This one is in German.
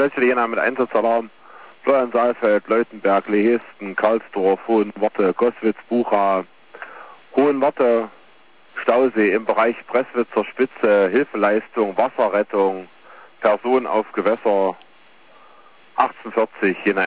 Schleswig Jena mit Einsatzalarm. Florian Saalfeld, Leutenberg, Lehesten, Karlsdorf, Hohenwarte, Goswitz, Bucha, Hohenwarte, Stausee im Bereich Presswitzer Spitze, Hilfeleistung, Wasserrettung, Person auf Gewässer, 1840 Jena.